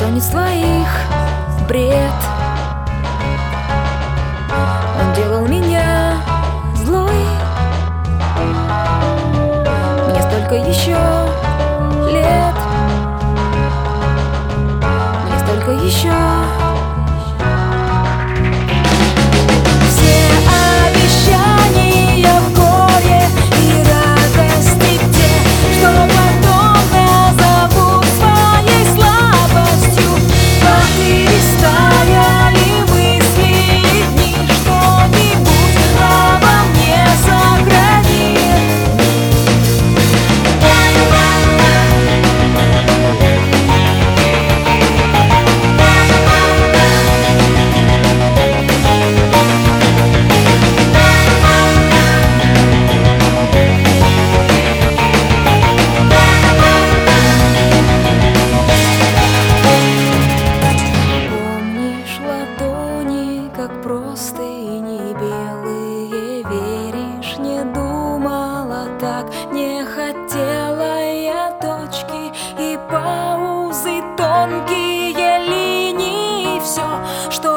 бессонниц твоих бред. Он делал меня злой. Мне столько еще лет, мне столько еще. Все обещания в горе и радости те, что потом назову своей слабостью. Вот и растаяли мысли и дни, что-нибудь обо мне сохрани. Как простыни белые, веришь, не думала так, не хотела я точки и паузы, тонкие линии, все, что